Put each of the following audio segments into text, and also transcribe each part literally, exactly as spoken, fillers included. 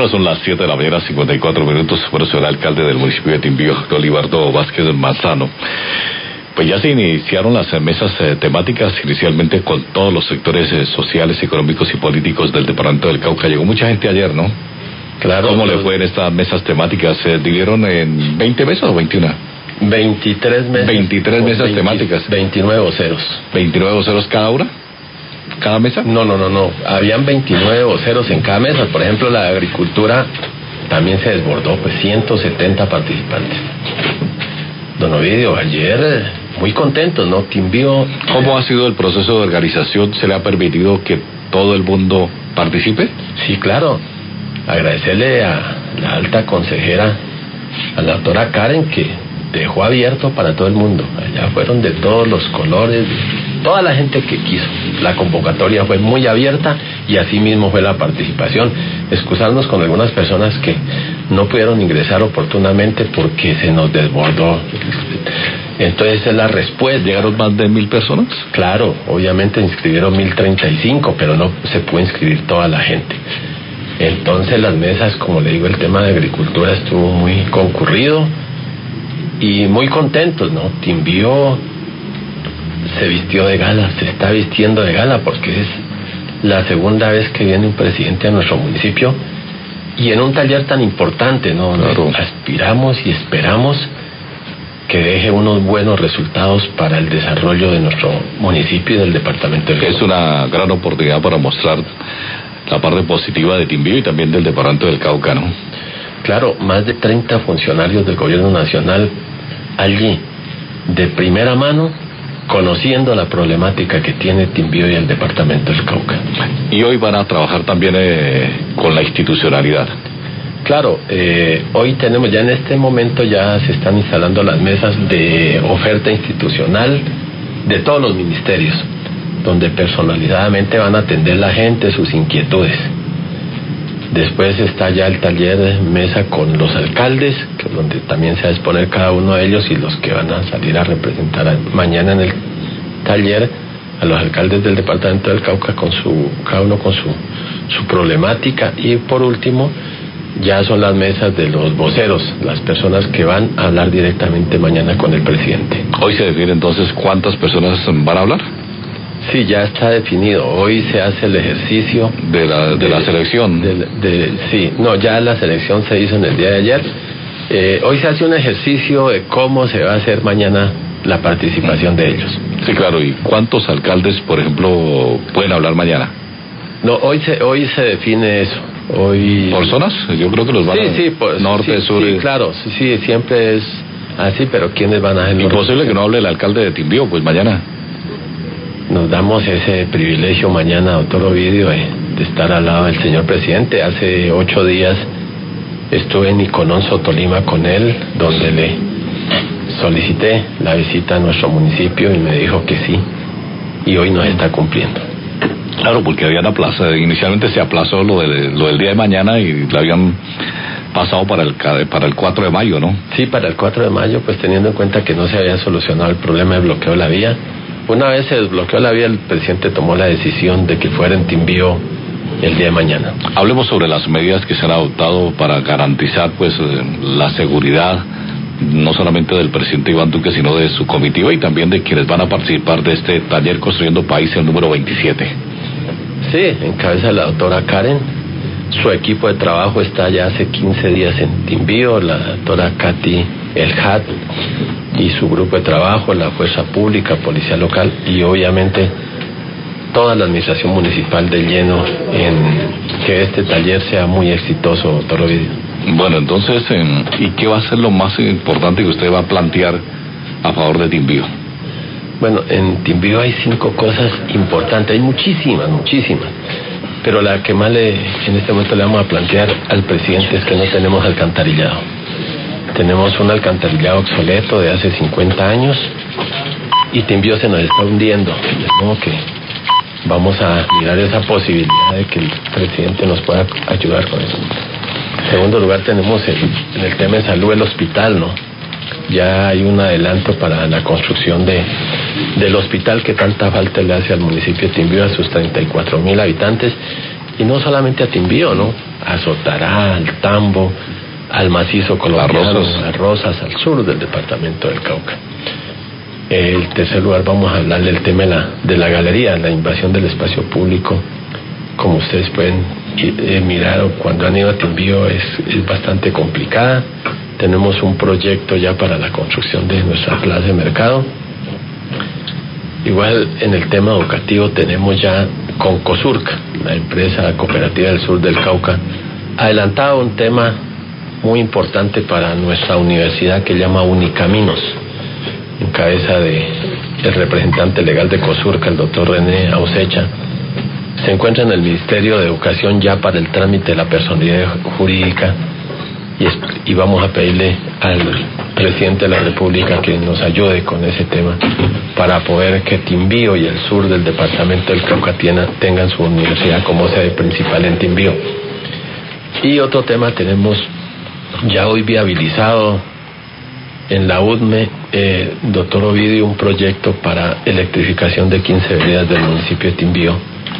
Ahora son las siete de la mañana, cincuenta y cuatro minutos. Bueno, soy el alcalde del municipio de Timbío, Olivardo Vázquez Manzano. Pues ya se iniciaron las mesas eh, temáticas, inicialmente con todos los sectores eh, sociales, económicos y políticos del departamento del Cauca. Llegó mucha gente ayer, ¿no? Claro. ¿Cómo le fue en estas mesas temáticas? ¿Se dividieron en veinte mesas o veintiuna? veintitrés mesas. veintitrés mesas veinte, temáticas. veintinueve voceros. ¿veintinueve voceros cada una? ¿Cada mesa? No, no, no, no. Habían veintinueve voceros en cada mesa. Por ejemplo, la agricultura también se desbordó, pues ciento setenta participantes. Don Ovidio, ayer muy contentos, ¿no? Timbío. ¿Cómo ha sido el proceso de organización? ¿Se le ha permitido que todo el mundo participe? Sí, claro. Agradecerle a la alta consejera, a la doctora Karen, que dejó abierto para todo el mundo. Allá fueron de todos los colores, toda la gente que quiso. La convocatoria fue muy abierta y así mismo fue la participación. Excusarnos con algunas personas que no pudieron ingresar oportunamente porque se nos desbordó. Entonces esa es la respuesta. ¿Llegaron más de mil personas? Claro, obviamente inscribieron mil treinta y cinco, pero no se pudo inscribir toda la gente. Entonces las mesas, como le digo, el tema de agricultura estuvo muy concurrido y muy contentos, ¿no? Timbío se vistió de gala, se está vistiendo de gala porque es la segunda vez que viene un presidente a nuestro municipio y en un taller tan importante, ¿no? Claro. Aspiramos y esperamos que deje unos buenos resultados para el desarrollo de nuestro municipio y del departamento del Cauca. Es una gran oportunidad para mostrar la parte positiva de Timbío y también del departamento del Cauca, ¿no? Claro, más de treinta funcionarios del gobierno nacional allí, de primera mano, conociendo la problemática que tiene Timbío y el departamento del Cauca. Y hoy van a trabajar también eh, con la institucionalidad. Claro, eh, hoy tenemos, ya en este momento ya se están instalando las mesas de oferta institucional de todos los ministerios, donde personalizadamente van a atender la gente, sus inquietudes. Después está ya el taller de mesa con los alcaldes, que donde también se va a exponer cada uno de ellos y los que van a salir a representar a, mañana en el taller a los alcaldes del departamento del Cauca, con su cada uno con su, su problemática. Y por último, ya son las mesas de los voceros, las personas que van a hablar directamente mañana con el presidente. Hoy se define entonces cuántas personas van a hablar. Sí, ya está definido. Hoy se hace el ejercicio de la de, de la selección. De, de, sí, no, ya la selección se hizo en el día de ayer. Eh, hoy se hace un ejercicio de cómo se va a hacer mañana la participación de ellos. Sí, claro. ¿Y cuántos alcaldes, por ejemplo, pueden hablar mañana? No, hoy se hoy se define eso. Hoy. ¿Por zonas? Yo creo que los van sí, a... sí, pues, norte, sí, sur. Sí, claro, sí, sí, siempre es así, pero ¿quiénes van a hacer? Imposible que no hable el alcalde de Timbío, pues mañana. Nos damos ese privilegio mañana, doctor Ovidio, de, de estar al lado del señor presidente. Hace ocho días estuve en Icononso, Tolima, con él, donde le solicité la visita a nuestro municipio y me dijo que sí, y hoy nos está cumpliendo. Claro, porque habían aplazado, inicialmente se aplazó lo, de, lo del día de mañana y lo habían pasado para el para el cuatro de mayo, ¿no? Sí, para el cuatro de mayo, pues teniendo en cuenta que no se había solucionado el problema de bloqueo de la vía. Una vez se desbloqueó la vía, el presidente tomó la decisión de que fuera en Timbío el día de mañana. Hablemos sobre las medidas que se han adoptado para garantizar pues la seguridad, no solamente del presidente Iván Duque, sino de su comitiva y también de quienes van a participar de este taller Construyendo País, el número veintisiete. Sí, encabeza la doctora Karen. Su equipo de trabajo está ya hace quince días en Timbío, la doctora Katy Elhat y su grupo de trabajo, la Fuerza Pública, Policía Local y obviamente toda la administración municipal de lleno en que este taller sea muy exitoso, doctor Ovidio. Bueno, entonces, ¿y qué va a ser lo más importante que usted va a plantear a favor de Timbío? Bueno, en Timbío hay cinco cosas importantes, hay muchísimas, muchísimas, pero la que más le, en este momento le vamos a plantear al presidente es que no tenemos alcantarillado. Tenemos un alcantarillado obsoleto de hace cincuenta años y Timbío se nos está hundiendo. De modo que vamos a mirar esa posibilidad de que el presidente nos pueda ayudar con eso. En segundo lugar, tenemos el, en el tema de salud el hospital, ¿no? Ya hay un adelanto para la construcción de del hospital que tanta falta le hace al municipio de Timbío, a sus treinta y cuatro mil habitantes, y no solamente a Timbío, ¿no? A Sotará, al Tambo, al macizo colombiano, a Rosas, al sur del departamento del Cauca. El tercer lugar vamos a hablar del tema de la, de la galería, la invasión del espacio público. Como ustedes pueden eh, mirar cuando han ido a Timbío es, es bastante complicada. Tenemos un proyecto ya para la construcción de nuestra plaza de mercado. Igual en el tema educativo tenemos ya con COSURCA, la empresa cooperativa del sur del Cauca, adelantado un tema muy importante para nuestra universidad que llama Unicaminos, en cabeza de el representante legal de COSURCA, el doctor René Ausecha. Se encuentra en el Ministerio de Educación ya para el trámite de la personalidad jurídica y, es, y vamos a pedirle al presidente de la República que nos ayude con ese tema para poder que Timbío y el sur del departamento del Cauca tiena, tengan su universidad como sede principal en Timbío. Y otro tema, tenemos ya hoy viabilizado en la U D M E, eh, doctor Ovidio, un proyecto para electrificación de quince veredas del municipio de Timbío.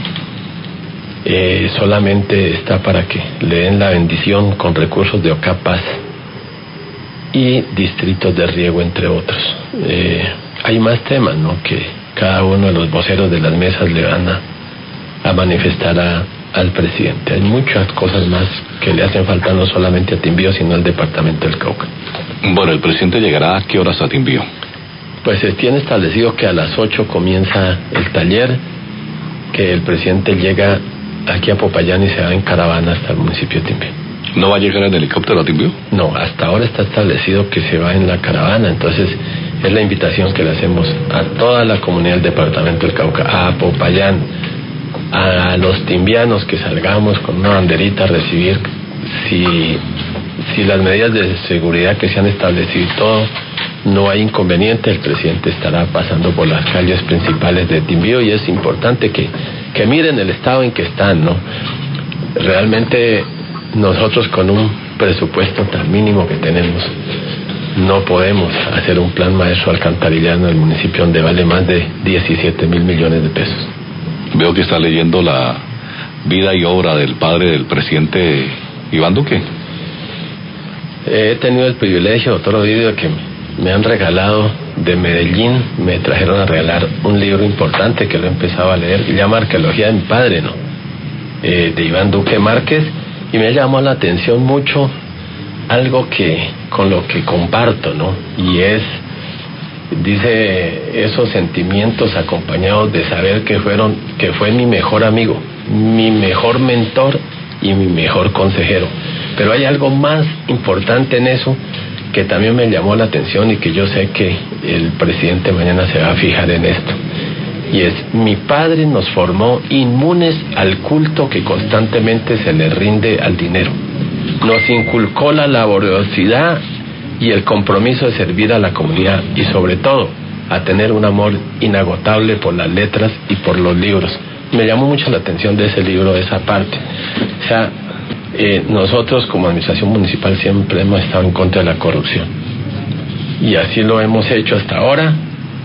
Eh, solamente está para que le den la bendición con recursos de OCAPAS y distritos de riego, entre otros. Eh, hay más temas, ¿no?, que cada uno de los voceros de las mesas le van a, a manifestar a, al presidente. Hay muchas cosas más que le hacen falta no solamente a Timbío, sino al departamento del Cauca. Bueno, ¿el presidente llegará a qué horas a Timbío? Pues se tiene establecido que a las ocho comienza el taller, que el presidente llega aquí a Popayán y se va en caravana hasta el municipio de Timbío. ¿No va a llegar en helicóptero a Timbío? No, hasta ahora está establecido que se va en la caravana, entonces es la invitación que le hacemos a toda la comunidad del departamento del Cauca, a Popayán, a los timbianos, que salgamos con una banderita a recibir. Si, si las medidas de seguridad que se han establecido y todo, no hay inconveniente, el presidente estará pasando por las calles principales de Timbío y es importante que, que miren el estado en que están, ¿no? Realmente nosotros con un presupuesto tan mínimo que tenemos no podemos hacer un plan maestro alcantarillano en el municipio donde vale más de diecisiete mil millones de pesos. Veo que está leyendo la vida y obra del padre del presidente Iván Duque. He tenido el privilegio, doctor Ovidio, de que me han regalado de Medellín, me trajeron a regalar un libro importante que lo he empezado a leer, que se llama Arqueología de mi padre, ¿no? Eh, de Iván Duque Márquez, y me llamó la atención mucho algo que con lo que comparto, ¿no? Y es, dice, esos sentimientos acompañados de saber que fueron, que fue mi mejor amigo, mi mejor mentor y mi mejor consejero. Pero hay algo más importante en eso que también me llamó la atención y que yo sé que el presidente mañana se va a fijar en esto. Y es, mi padre nos formó inmunes al culto que constantemente se le rinde al dinero. Nos inculcó la laboriosidad y el compromiso de servir a la comunidad y sobre todo a tener un amor inagotable por las letras y por los libros. Me llamó mucho la atención de ese libro, de esa parte. O sea, eh, nosotros como administración municipal siempre hemos estado en contra de la corrupción y así lo hemos hecho hasta ahora,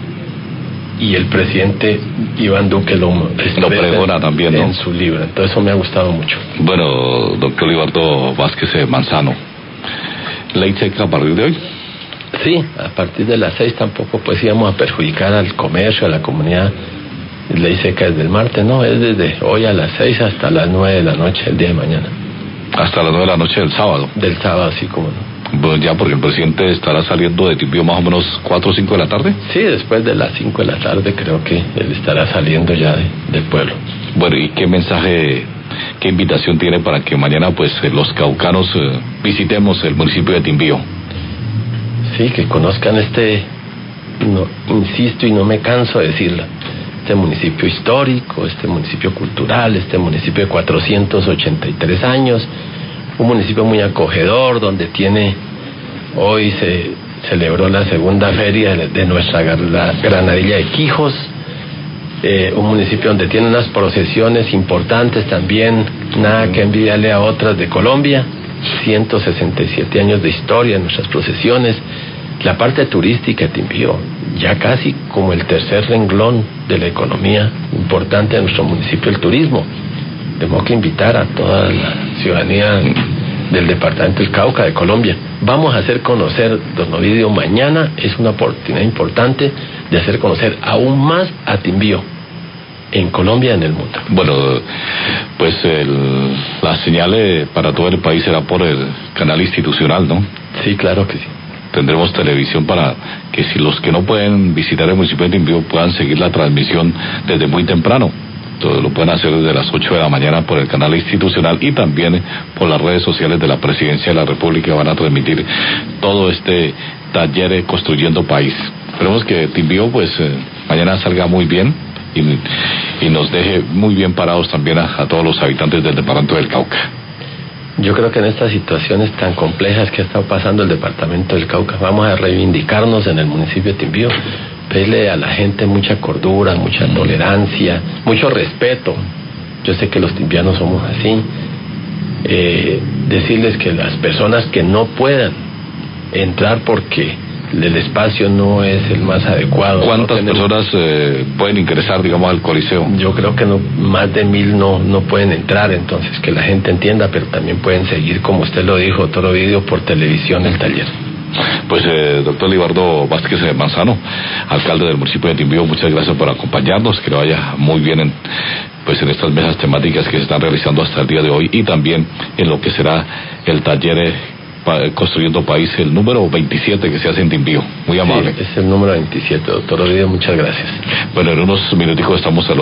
y el presidente Iván Duque lo, lo pregona también, ¿no?, en su libro. Entonces eso me ha gustado mucho. Bueno, doctor Libardo Vázquez Manzano, ¿ley seca a partir de hoy? Sí, a partir de las seis tampoco pues íbamos a perjudicar al comercio, a la comunidad. Ley seca desde el martes, no, es desde hoy a las seis hasta las nueve de la noche el día de mañana. Hasta las nueve de la noche del sábado. Del sábado, sí, como no. Bueno, ya, porque el presidente estará saliendo de Timbío más o menos cuatro o cinco de la tarde. Sí, después de las cinco de la tarde creo que él estará saliendo ya de, del pueblo. Bueno, ¿y qué mensaje, qué invitación tiene para que mañana pues los caucanos eh, visitemos el municipio de Timbío? Sí, que conozcan este, no, insisto y no me canso de decirlo, este municipio histórico, este municipio cultural, este municipio de cuatrocientos ochenta y tres años, un municipio muy acogedor, donde tiene, hoy se celebró la segunda feria de, de nuestra la granadilla de Quijos, eh, un municipio donde tiene unas procesiones importantes también, nada que envidiarle a otras de Colombia, ciento sesenta y siete años de historia en nuestras procesiones, la parte turística de Timbío, ya casi como el tercer renglón de la economía importante de nuestro municipio, el turismo. De modo que invitar a toda la ciudadanía del departamento del Cauca, de Colombia. Vamos a hacer conocer, don Ovidio, mañana es una oportunidad importante de hacer conocer aún más a Timbío en Colombia y en el mundo. Bueno, pues el, la señal eh, para todo el país será por el canal institucional, ¿no? Sí, claro que sí. Tendremos televisión para que si los que no pueden visitar el municipio de Timbío puedan seguir la transmisión desde muy temprano. Entonces lo pueden hacer desde las ocho de la mañana por el canal institucional y también por las redes sociales de la Presidencia de la República. Van a transmitir todo este taller eh, Construyendo País. Esperemos que Timbío pues eh, mañana salga muy bien y, y nos deje muy bien parados también a, a todos los habitantes del departamento del Cauca. Yo creo que en estas situaciones tan complejas que ha estado pasando el departamento del Cauca, vamos a reivindicarnos en el municipio de Timbío, pedirle a la gente mucha cordura, mucha tolerancia, mucho respeto. Yo sé que los timbianos somos así. Eh, decirles que las personas que no puedan entrar porque el espacio no es el más adecuado. ¿Cuántas no personas eh, pueden ingresar, digamos, al Coliseo? Yo creo que no, más de mil no, no pueden entrar, entonces que la gente entienda, pero también pueden seguir, como usted lo dijo, todo vídeo por televisión el taller. Pues eh, doctor Libardo Vázquez Manzano, alcalde del municipio de Timbío, muchas gracias por acompañarnos, que lo vaya muy bien en, pues en estas mesas temáticas que se están realizando hasta el día de hoy y también en lo que será el taller eh, Construyendo País, el número veintisiete que se hace en Timbío. Muy amable. Sí, es el número veintisiete, doctor Ovidio, muchas gracias. Bueno, en unos minuticos estamos